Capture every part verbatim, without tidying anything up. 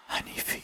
حنیفی.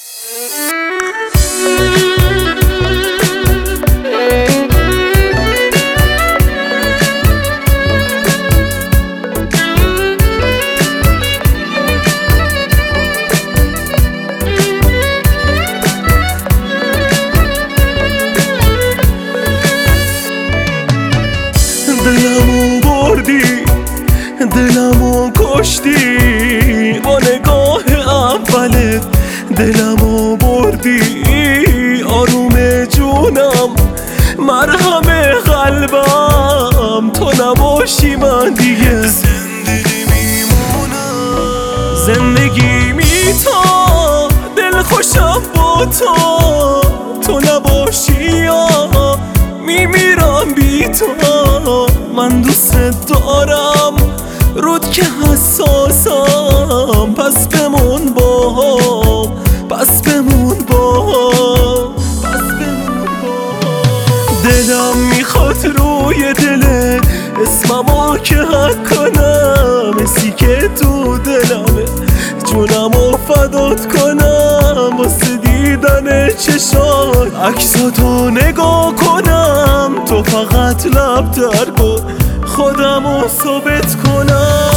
دلمو بردی، دلمو کشتی، با نگاه اولت دلمو بردی. آروم جونم، مرهم قلبم، تو نباشی من دیگه زندگی میمونم. زندگی میتا دل خوشم با تو، تو نباشی یا میمیرم بی تو. من دوست دارم رود که حساسم، پس بمون با هم، پس بمون با هم، پس بمون با هم. دلم میخواد روی دلت اسممو که حک کنم، اسی که تو دلمه جونمو فدات کنم. واسه دیدن چشات عکساتو نگاه کنم، تو فقط لب در کن خودمو ثابت کنم.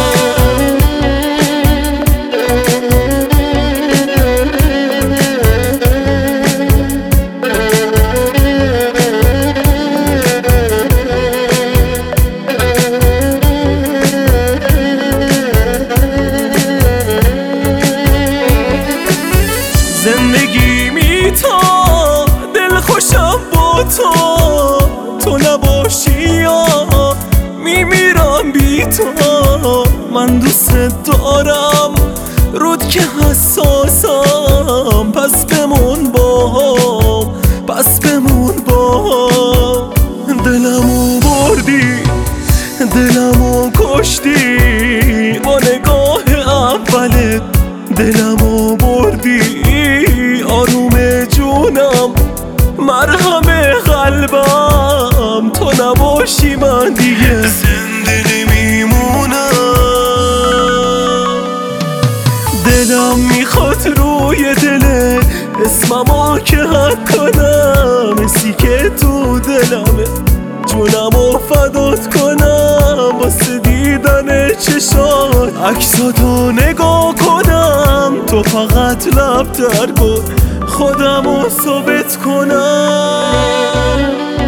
زندگی میتا دل خوشم با تو، تو نباشی یا میمیرم بی تو. من دوست دارم رود که حساسم، پس بمون با هم، پس بمون با هم. دلمو بردی، دلمو کشتی، با نگاه اولت دلمو بردی. آروم جونم، مرهم قلبم، تو نباشی من دیگه زنده نمیمونم. دلم میخواد روی دلت اسممو که حک کنم، اسی که تو دلمه جونمو فدات کنم. واسه دیدن چشات عکساتو نگاه کنم، تو فقط لب در کن خودمو ثابت کنم.